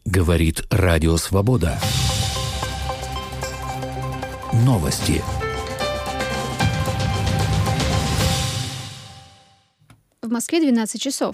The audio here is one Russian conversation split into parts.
Говорит Радио Свобода. Новости. В Москве 12 часов.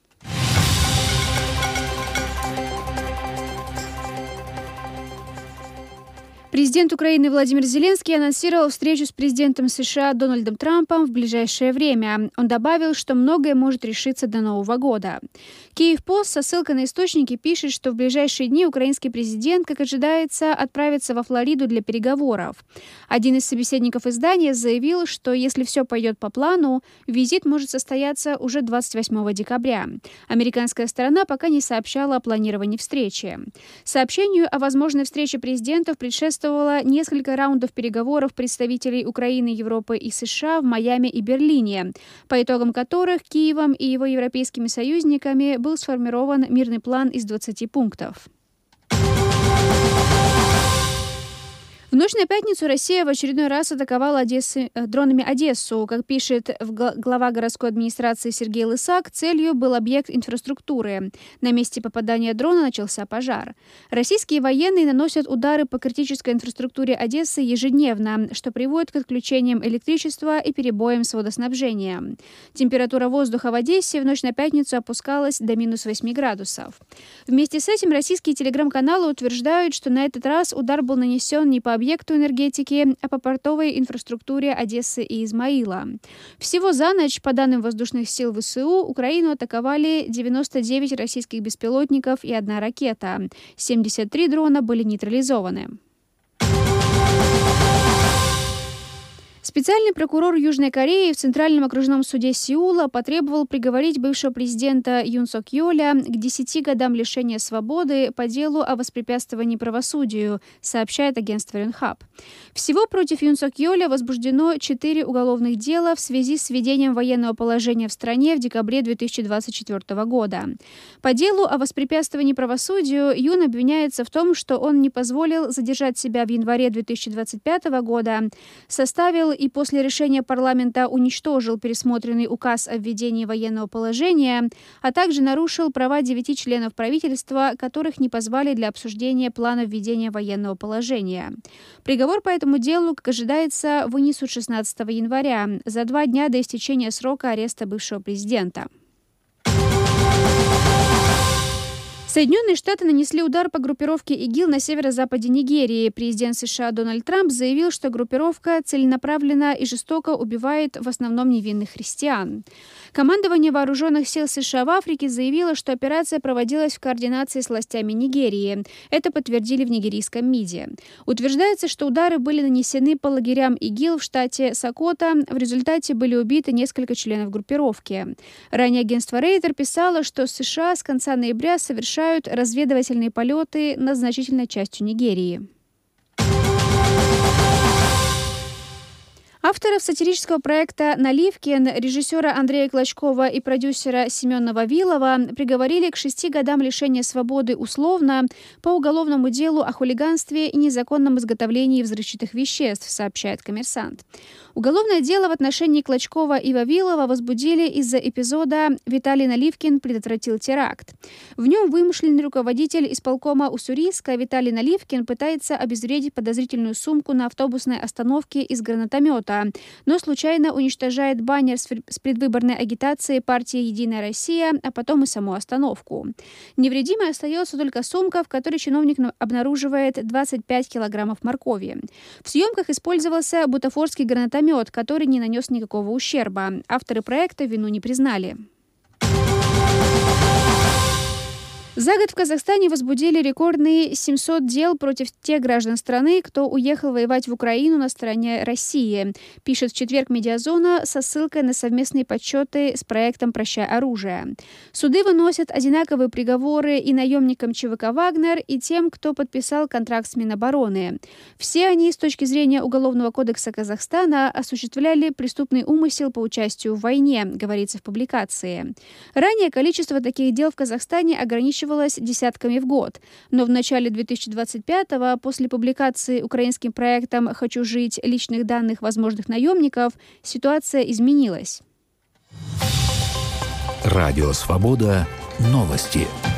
Президент Украины Владимир Зеленский анонсировал встречу с президентом США Дональдом Трампом в ближайшее время. Он добавил, что многое может решиться до Нового года. Киев-Пост со ссылкой на источники пишет, что в ближайшие дни украинский президент, как ожидается, отправится во Флориду для переговоров. Один из собеседников издания заявил, что если все пойдет по плану, визит может состояться уже 28 декабря. Американская сторона пока не сообщала о планировании встречи. Сообщению о возможной встрече президентов предшествовало несколько раундов переговоров представителей Украины, Европы и США в Майами и Берлине, по итогам которых Киевом и его европейскими союзниками был сформирован мирный план из 20 пунктов. В ночь на пятницу Россия в очередной раз атаковала дронами Одессу. Как пишет глава городской администрации Сергей Лысак, целью был объект инфраструктуры. На месте попадания дрона начался пожар. Российские военные наносят удары по критической инфраструктуре Одессы ежедневно, что приводит к отключениям электричества и перебоям с водоснабжением. Температура воздуха в Одессе в ночь на пятницу опускалась до минус 8 градусов. Вместе с этим российские телеграм-каналы утверждают, что на этот раз удар был нанесен не по объекту энергетики, а по портовой инфраструктуре Одессы и Измаила. Всего за ночь, по данным воздушных сил ВСУ, Украину атаковали 99 российских беспилотников и 1 ракета. 73 дрона были нейтрализованы. Специальный прокурор Южной Кореи в Центральном окружном суде Сеула потребовал приговорить бывшего президента Юн Сок Йоля к 10 годам лишения свободы по делу о воспрепятствовании правосудию, сообщает агентство Yonhap. Всего против Юн Сок Йоля возбуждено 4 уголовных дела в связи с введением военного положения в стране в декабре 2024 года. По делу о воспрепятствовании правосудию Юн обвиняется в том, что он не позволил задержать себя в январе 2025 года, составил и после решения парламента уничтожил пересмотренный указ о введении военного положения, а также нарушил права 9 членов правительства, которых не позвали для обсуждения плана введения военного положения. Приговор по этому делу, как ожидается, вынесут 16 января, за 2 дня до истечения срока ареста бывшего президента. Соединенные Штаты нанесли удар по группировке ИГИЛ на северо-западе Нигерии. Президент США Дональд Трамп заявил, что группировка целенаправленно и жестоко убивает в основном невинных христиан. Командование вооруженных сил США в Африке заявило, что операция проводилась в координации с властями Нигерии. Это подтвердили в нигерийском МИДе. Утверждается, что удары были нанесены по лагерям ИГИЛ в штате Сокото. В результате были убиты несколько членов группировки. Ранее агентство Рейтер писало, что США с конца ноября совершают разведывательные полеты над значительной частью Нигерии. Авторов сатирического проекта «Наливкин», режиссера Андрея Клочкова и продюсера Семена Вавилова приговорили к 6 годам лишения свободы условно по уголовному делу о хулиганстве и незаконном изготовлении взрывчатых веществ, сообщает «Коммерсант». Уголовное дело в отношении Клочкова и Вавилова возбудили из-за эпизода «Виталий Наливкин предотвратил теракт». В нем вымышленный руководитель исполкома Уссурийска Виталий Наливкин пытается обезвредить подозрительную сумку на автобусной остановке из гранатомета, но случайно уничтожает баннер с предвыборной агитацией партии «Единая Россия», а потом и саму остановку. Невредимой остается только сумка, в которой чиновник обнаруживает 25 килограммов моркови. В съемках использовался бутафорский гранатомет, который не нанес никакого ущерба. Авторы проекта вину не признали. За год в Казахстане возбудили рекордные 700 дел против тех граждан страны, кто уехал воевать в Украину на стороне России, пишет в четверг «Медиазона» со ссылкой на совместные подсчеты с проектом «Прощай оружие». Суды выносят одинаковые приговоры и наемникам ЧВК «Вагнер», и тем, кто подписал контракт с Минобороны. Все они, с точки зрения Уголовного кодекса Казахстана, осуществляли преступный умысел по участию в войне, говорится в публикации. Ранее количество таких дел в Казахстане ограничивалось десятками в год. Но в начале 2025-го, после публикации украинским проектом «Хочу жить» личных данных возможных наемников, ситуация изменилась. Радио Свобода. Новости.